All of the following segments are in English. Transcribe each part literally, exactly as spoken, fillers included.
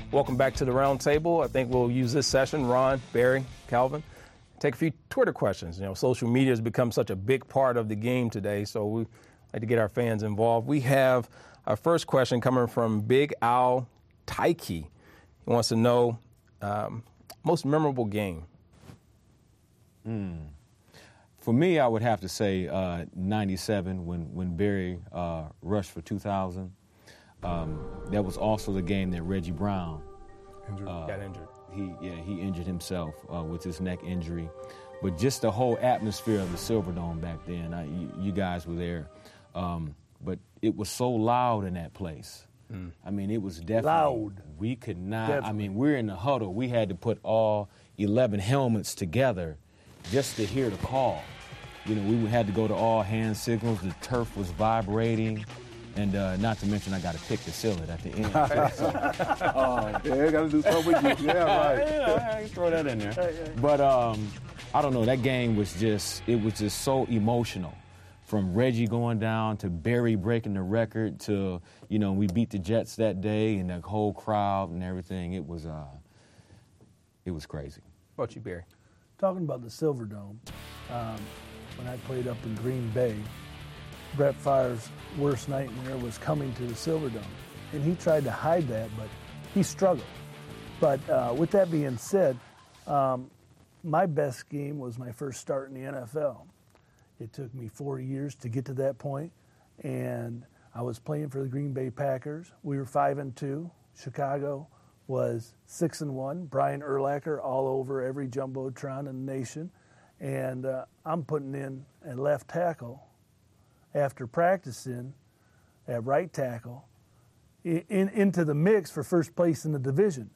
Welcome back to the round table. I think we'll use this session, Ron, Barry, Calvin, take a few Twitter questions. You know, social media has become such a big part of the game today, so we like to get our fans involved. We have our first question coming from Big Al Taiki. He wants to know um, most memorable game. Mm. For me, I would have to say uh, ninety-seven when, when Barry uh, rushed for two thousand. Um, that was also the game that Reggie Brown injured. Uh, got injured. He yeah he injured himself uh, with his neck injury, but just the whole atmosphere of the Silverdome back then. I, you, you guys were there, um, but it was so loud in that place. Mm. I mean, it was definitely loud. We could not. Definitely. I mean, we're in the huddle. We had to put all eleven helmets together just to hear the call. You know, we had to go to all hand signals. The turf was vibrating. And uh, not to mention, I got to pick to seal it at the end. uh, yeah, got to do something with you. Yeah, right. Yeah, I can throw that in there. But um, I don't know. That game was just, it was just so emotional. From Reggie going down to Barry breaking the record to, you know, we beat the Jets that day and the whole crowd and everything. It was, uh, it was crazy. What about you, Barry? Talking about the Silverdome, um, when I played up in Green Bay, Brett Favre's worst nightmare was coming to the Silverdome. And he tried to hide that, but he struggled. But uh, with that being said, um, my best game was my first start in the N F L. It took me four years to get to that point, and I was playing for the Green Bay Packers. We were five and two. Chicago was six and one. Brian Urlacher all over every jumbotron in the nation, and uh, I'm putting in a left tackle after practicing at right tackle in, in, into the mix for first place in the division.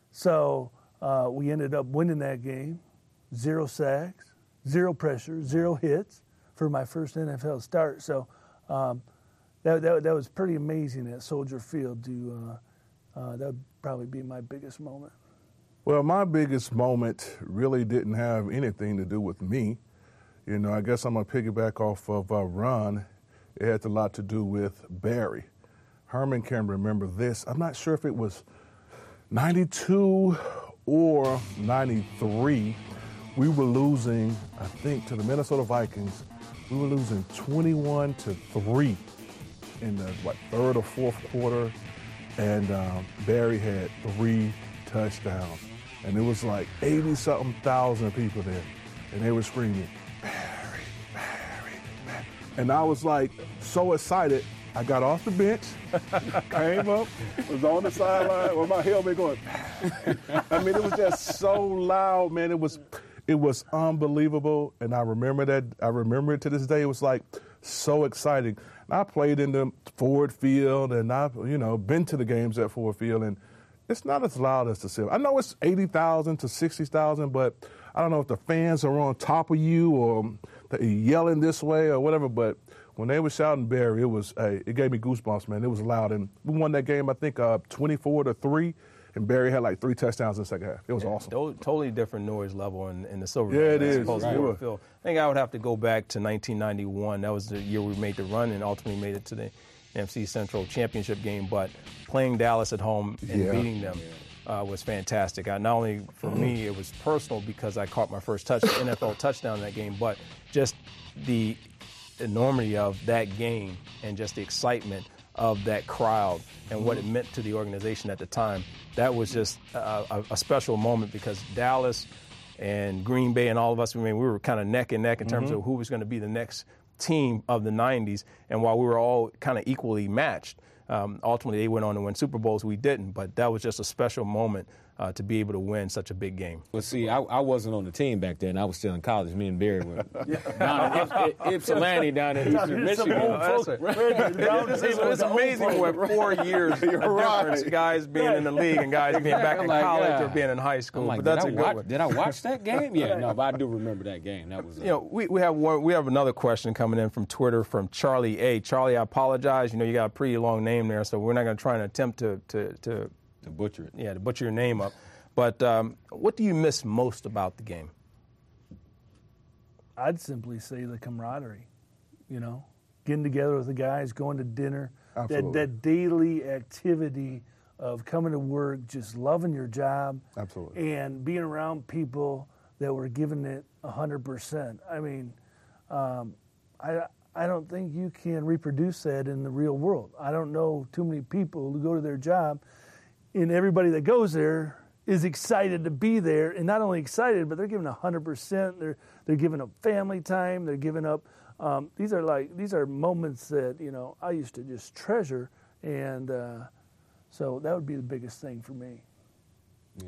So uh, we ended up winning that game, zero sacks, zero pressure, zero hits for my first N F L start. So um, that, that that was pretty amazing at Soldier Field. To uh, uh, that would probably be my biggest moment. Well, my biggest moment really didn't have anything to do with me. You know, I guess I'm going to piggyback off of uh, Ron. It had a lot to do with Barry. Herman can remember this. I'm not sure if it was ninety-two or ninety-three. We were losing, I think, to the Minnesota Vikings. We were losing twenty-one to three in the, what, third or fourth quarter. And um, Barry had three touchdowns. And it was like eighty-something thousand people there. And they were screaming, Barry, Barry, Barry. And I was like so excited. I got off the bench, came up, was on the sideline with my helmet going, Barry. I mean, it was just so loud, man. It was it was unbelievable. And I remember that. I remember it to this day. It was like so exciting. And I played in the Ford Field, and I've, you know, been to the games at Ford Field, and it's not as loud as the Silver. I know it's eighty thousand to sixty thousand, but I don't know if the fans are on top of you or they're yelling this way or whatever, but when they were shouting Barry, it was, hey, it gave me goosebumps, man. It was loud. And we won that game, I think, uh, twenty-four to three, and Barry had like three touchdowns in the second half. It was yeah, awesome. Totally different noise level in, in the Silver. Yeah, it is. Right. I think I would have to go back to nineteen ninety-one. That was the year we made the run and ultimately made it to the N F C Central Championship game. But playing Dallas at home and yeah. beating them uh, was fantastic. I, not only for me, it was personal because I caught my first touch, N F L touchdown in that game, but just the enormity of that game and just the excitement of that crowd and what it meant to the organization at the time. That was just a, a, a special moment because Dallas and Green Bay and all of us, I mean, we were kind of neck and neck in terms mm-hmm. of who was going to be the next team of the nineties. And while we were all kind of equally matched, um, ultimately they went on to win Super Bowls. We didn't, but that was just a special moment uh, to be able to win such a big game. Well, see, I, I wasn't on the team back then. I was still in college. Me and Barry were down in Ypsilanti down in Eastern Michigan. It's, it's, it's amazing what four years of difference, guys being in the league and guys being back in like, college yeah. or being in high school. Like, but that's did, a I good watch, one. did I watch that game? Yeah, no, but I do remember that game. That was. Uh, you know, we, we have one, we have another question coming in from Twitter from Charlie A. Charlie, I apologize. You know, you got a pretty long name there, so we're not going to try and attempt to to to to butcher it. Yeah, to butcher your name up. But um, what do you miss most about the game? I'd simply say the camaraderie, you know, getting together with the guys, going to dinner, that, that daily activity of coming to work, just loving your job. Absolutely. And being around people that were giving it one hundred percent. I mean, um, I, I don't think you can reproduce that in the real world. I don't know too many people who go to their job, and everybody that goes there is excited to be there, and not only excited, but they're giving one hundred percent. They're they're giving up family time. They're giving up. Um, these are like these are moments that you know I used to just treasure, and uh, so that would be the biggest thing for me. Yeah.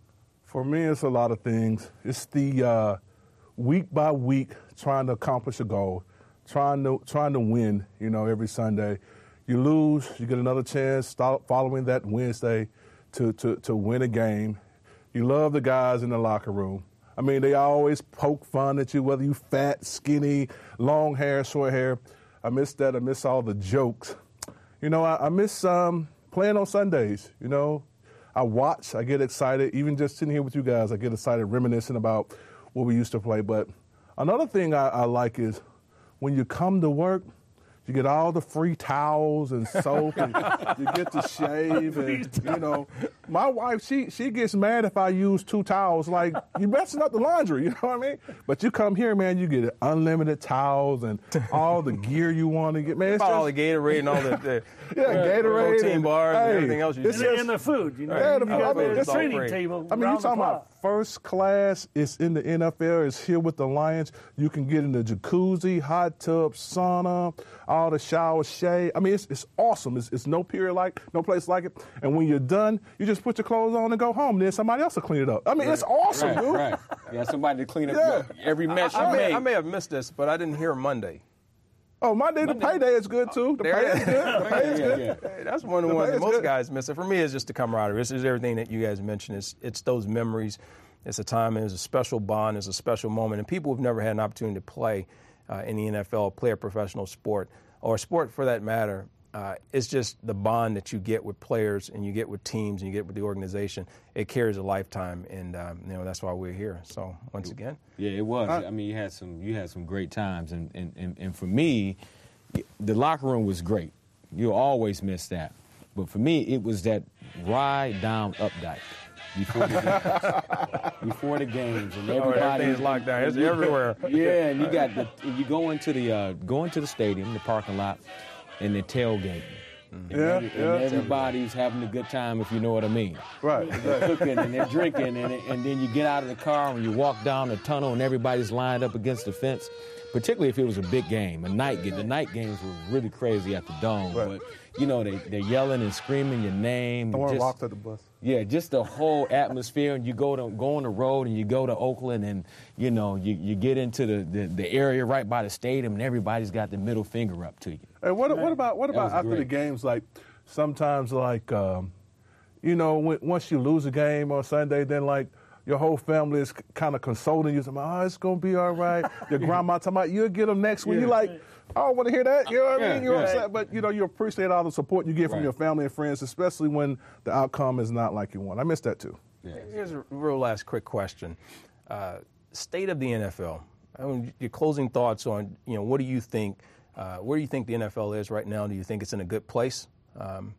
For me, it's a lot of things. It's the uh, week by week trying to accomplish a goal, trying to trying to win. You know, every Sunday, you lose, you get another chance. Start following that Wednesday to to to win a game. You love the guys in the locker room. I mean, they always poke fun at you, whether you fat, skinny, long hair, short hair. I miss that. I miss all the jokes. You know, I, I miss um, playing on Sundays. You know. I watch, I get excited, even just sitting here with you guys, I get excited reminiscing about what we used to play. But another thing I, I like is when you come to work, you get all the free towels and soap, and you get to shave. And, you know, my wife, she she gets mad if I use two towels. Like, you're messing up the laundry, you know what I mean? But you come here, man, you get unlimited towels and all the gear you want to get. Man, it's About just, all the Gatorade and all the, the yeah, Gatorade protein and, bars hey, and everything else you it's do. And, just- and the food, you know, Yeah, the you got food. the, It's the training great. table. I mean, round you're the talking clock. about first class. It's in the N F L. It's here with the Lions. You can get in the jacuzzi, hot tub, sauna, all the shower, shade. I mean, it's it's awesome. It's, it's no period like, no place like it. And when you're done, you just put your clothes on and go home. Then somebody else will clean it up. I mean, it's awesome, Right, dude. right. You got somebody to clean up Yeah. your- every mess you I, may, make. I may have missed this, but I didn't hear Monday. Oh, my day, the payday is good too. The There pay it is is. good. The pay is Yeah, good. yeah. Hey, that's one of the The ones pay that is most good. guys miss. It for me, it's just the camaraderie. This is everything that you guys mentioned. It's it's those memories. It's a time. It's a special bond. It's a special moment. And people who've never had an opportunity to play uh, in the N F L, play a professional sport, or a sport for that matter, uh, it's just the bond that you get with players and you get with teams and you get with the organization. It carries a lifetime, and um, you know that's why we're here. So once again, Yeah, it was. I mean, you had some you had some great times, and and, and, and for me, the locker room was great. You always miss that, but for me, it was that ride down Updike before the games, before the games, and oh, everybody everything's locked down. It's everywhere. Yeah, and you got the you go into the uh, go into the stadium, the parking lot, and the tailgate. And, Yeah, every- yeah. and everybody's having a good time, if you know what I mean. Right. They're cooking and they're drinking, and, and then you get out of the car and you walk down the tunnel and everybody's lined up against the fence, particularly if it was a big game, a night game. The night games were really crazy at the Dome, Right. but, you know, they, they're yelling and screaming your name. Someone just- walked at the bus. yeah, just the whole atmosphere, and you go to go on the road, and you go to Oakland, and you know you, you get into the, the, the area right by the stadium, and everybody's got the middle finger up to you. Hey, what, what about what That about was after the great. games? Like sometimes, like um, you know, when, once you lose a game on Sunday, then like your whole family is kind of consoling you. Saying, "Oh, it's gonna be all right." Your grandma talking about you'll get them next week. You like, I don't want to hear that. You know what I Yeah, mean? You're yeah. upset, but you know you appreciate all the support you get from Right. your family and friends, especially when the outcome is not like you want. I miss that too. Here's a real last quick question. Uh, state of the N F L. I mean, your closing thoughts on, you know, what do you think, uh, where do you think the N F L is right now? Do you think it's in a good place? Um,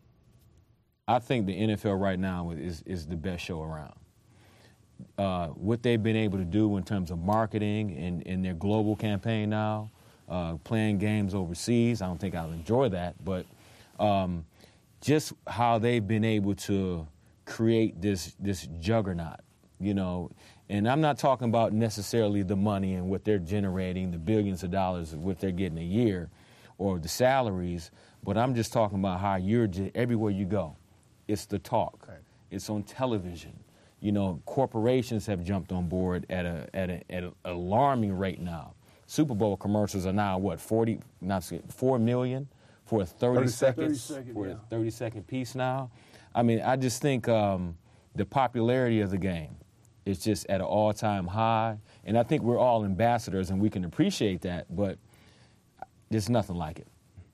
I think the N F L right now is is the best show around. Uh, what they've been able to do in terms of marketing and in their global campaign now, uh, playing games overseas, I don't think I'll enjoy that, but um, just how they've been able to create this this juggernaut, you know. And I'm not talking about necessarily the money and what they're generating, the billions of dollars of what they're getting a year, or the salaries, but I'm just talking about how you're just, everywhere you go, it's the talk. Right. It's on television. You know, corporations have jumped on board at a at a at an alarming rate now. Super Bowl commercials are now what forty, not four million for a thirty, thirty second, seconds. thirty second, for yeah. a thirty second piece now. I mean, I just think um, the popularity of the game is just at an all time high, and I think we're all ambassadors and we can appreciate that, but there's nothing like it.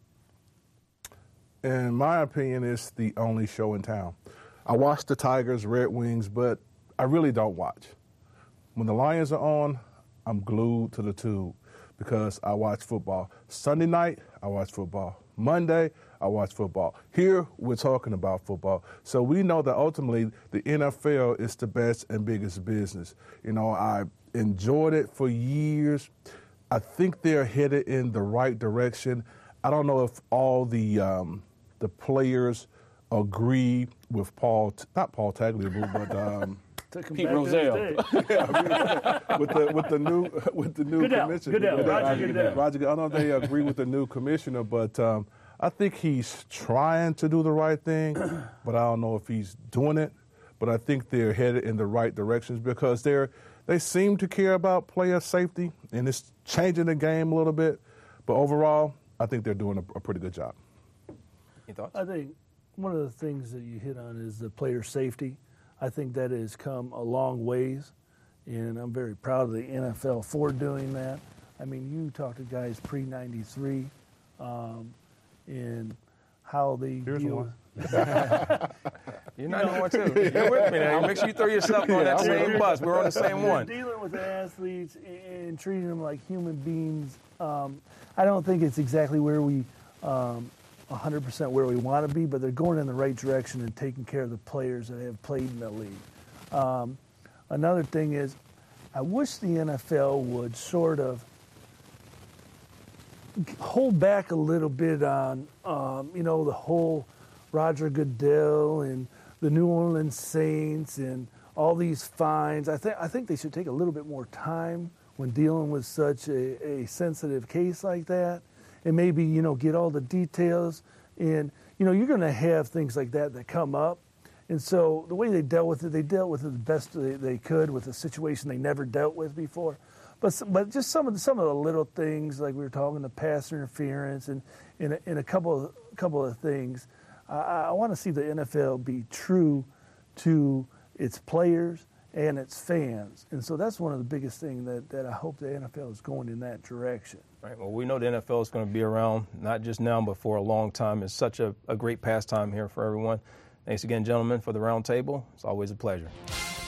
In my opinion, it's the only show in town. I watch the Tigers, Red Wings, but I really don't watch. When the Lions are on, I'm glued to the tube because I watch football. Sunday night, I watch football. Monday, I watch football. Here, we're talking about football. So we know that ultimately the N F L is the best and biggest business. You know, I enjoyed it for years. I think they're headed in the right direction. I don't know if all the um, the players agree with Paul, not Paul Tagliabue, but um, Pete Rozelle. yeah, with the with the new with the new Goodell, commissioner. Goodell, Goodell. Roger Goodell. Roger, I don't know if they agree with the new commissioner, but um, I think he's trying to do the right thing, but I don't know if he's doing it. But I think they're headed in the right directions because they're they seem to care about player safety, and it's changing the game a little bit. But overall, I think they're doing a, a pretty good job. Any thoughts? I think one of the things that you hit on is the player safety. I think that has come a long ways, and I'm very proud of the N F L for doing that. I mean, you talk to guys pre ninety-three um, and how they Here's deal one. with You're ninety-one too. You're with me now. Make sure you throw yourself on that same bus. We're on the same one. Dealing with athletes and treating them like human beings, um, I don't think it's exactly where we um, one hundred percent where we want to be, but they're going in the right direction and taking care of the players that have played in the league. Um, another thing is, I wish the N F L would sort of hold back a little bit on, um, you know, the whole Roger Goodell and the New Orleans Saints and all these fines. I think I think they should take a little bit more time when dealing with such a, a sensitive case like that. And maybe, you know, get all the details. And, you know, you're going to have things like that that come up. And so the way they dealt with it, they dealt with it the best they, they could with a situation they never dealt with before. But but just some of the, some of the little things, like we were talking, the pass interference and, and, a, and a couple of, couple of things, I, I want to see the N F L be true to its players and its fans. And so that's one of the biggest things that, that I hope the N F L is going in that direction. Right. Well, we know the N F L is going to be around, not just now, but for a long time. It's such a, a great pastime here for everyone. Thanks again, gentlemen, for the round table. It's always a pleasure.